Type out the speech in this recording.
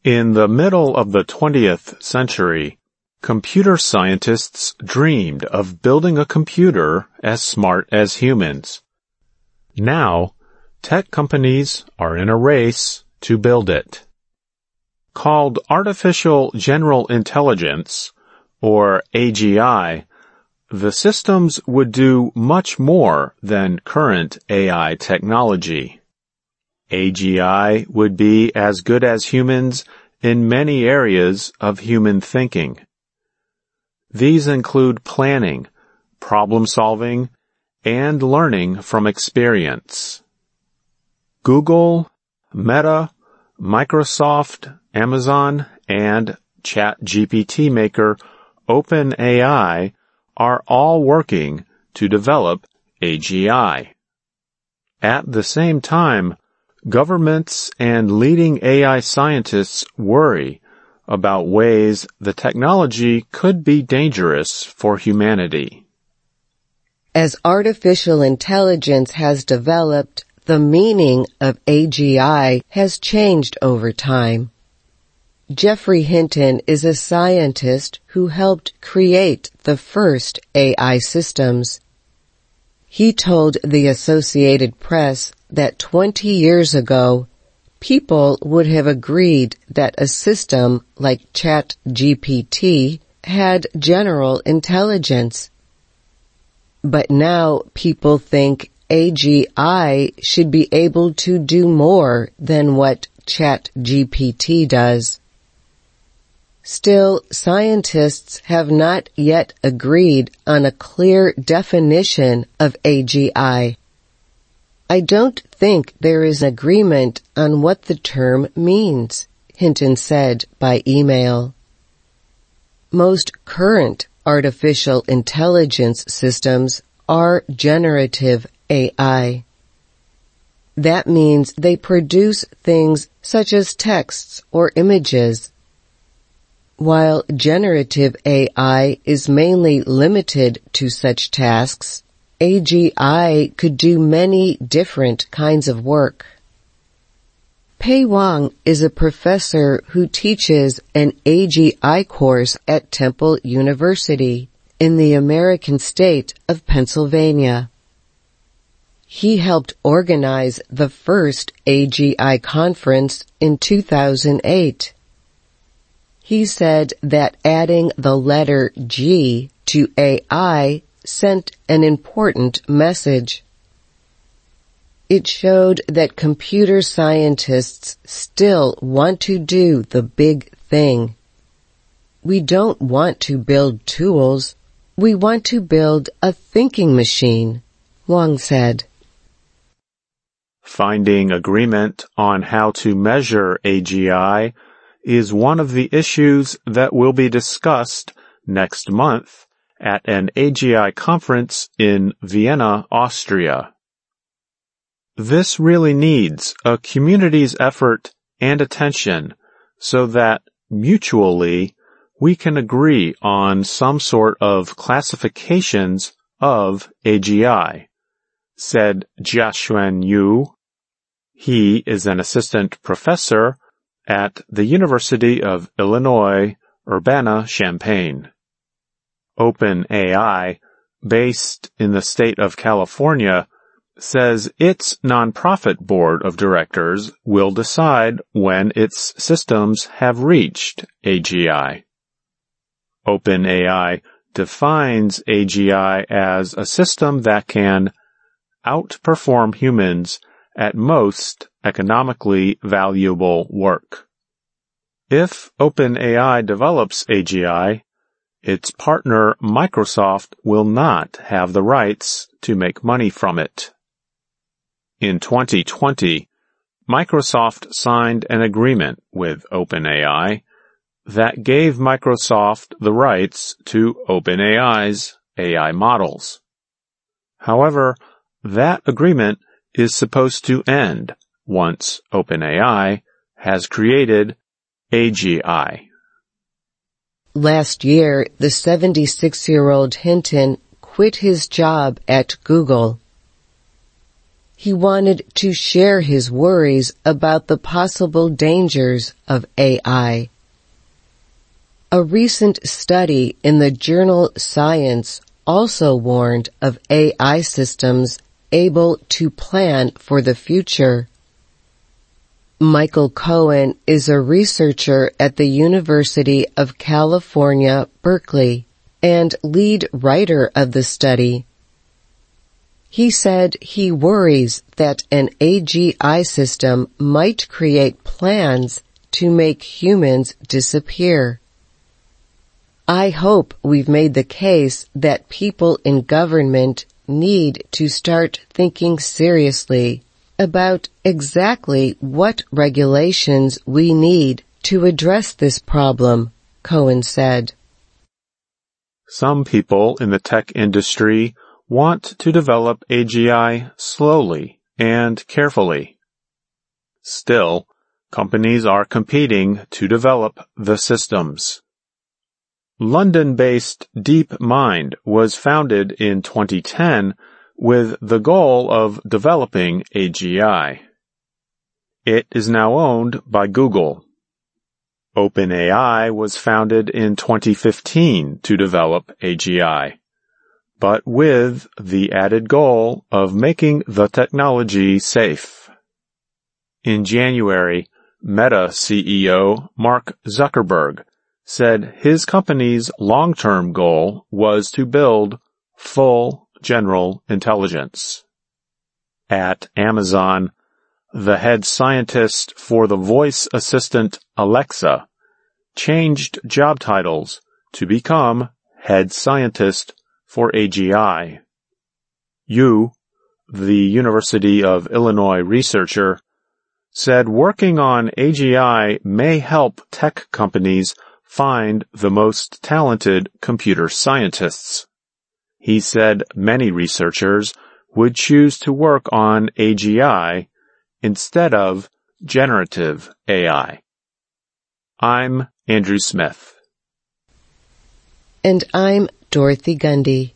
In the middle of the 20th century, computer scientists dreamed of building a computer as smart as humans. Now, tech companies are in a race to build it. Called Artificial General Intelligence, or AGI, the systems would do much more than current AI technology. AGI would be as good as humans in many areas of human thinking. These include planning, problem-solving, and learning from experience. Google, Meta, Microsoft, Amazon, and ChatGPT maker OpenAI are all working to develop AGI. At the same time, governments and leading AI scientists worry about ways the technology could be dangerous for humanity. As artificial intelligence has developed, the meaning of AGI has changed over time. Geoffrey Hinton is a scientist who helped create the first AI systems. He told the Associated Press that 20 years ago, people would have agreed that a system like ChatGPT had general intelligence. But now people think AGI should be able to do more than what ChatGPT does. Still, scientists have not yet agreed on a clear definition of AGI. I don't think there is agreement on what the term means, Hinton said by email. Most current artificial intelligence systems are generative AI. That means they produce things such as texts or images. While generative AI is mainly limited to such tasks, AGI could do many different kinds of work. Pei Wang is a professor who teaches an AGI course at Temple University in the American state of Pennsylvania. He helped organize the first AGI conference in 2008. He said that adding the letter G to AI sent an important message. It showed that computer scientists still want to do the big thing. We don't want to build tools. We want to build a thinking machine, Wang said. Finding agreement on how to measure AGI is one of the issues that will be discussed next month at an AGI conference in Vienna, Austria. This really needs a community's effort and attention so that mutually we can agree on some sort of classifications of AGI, said Jiaxuan Yu. He is an assistant professor at the University of Illinois, Urbana-Champaign. OpenAI, based in the state of California, says its nonprofit board of directors will decide when its systems have reached AGI. OpenAI defines AGI as a system that can outperform humans at most economically valuable work. If OpenAI develops AGI, its partner Microsoft will not have the rights to make money from it. In 2020, Microsoft signed an agreement with OpenAI that gave Microsoft the rights to OpenAI's AI models. However, that agreement is supposed to end once OpenAI has created AGI. Last year, the 76-year-old Hinton quit his job at Google. He wanted to share his worries about the possible dangers of AI. A recent study in the journal Science also warned of AI systems able to plan for the future. Michael Cohen is a researcher at the University of California, Berkeley, and lead writer of the study. He said he worries that an AGI system might create plans to make humans disappear. I hope we've made the case that people in government need to start thinking seriously about exactly what regulations we need to address this problem, Cohen said. Some people in the tech industry want to develop AGI slowly and carefully. Still, companies are competing to develop the systems. London-based DeepMind was founded in 2010 with the goal of developing AGI. It is now owned by Google. OpenAI was founded in 2015 to develop AGI, but with the added goal of making the technology safe. In January, Meta CEO Mark Zuckerberg said his company's long-term goal was to build full general intelligence. At Amazon, the head scientist for the voice assistant Alexa changed job titles to become head scientist for AGI. Yu, the University of Illinois researcher, said working on AGI may help tech companies find the most talented computer scientists. He said many researchers would choose to work on AGI instead of generative AI. I'm Andrew Smith. And I'm Dorothy Gundy.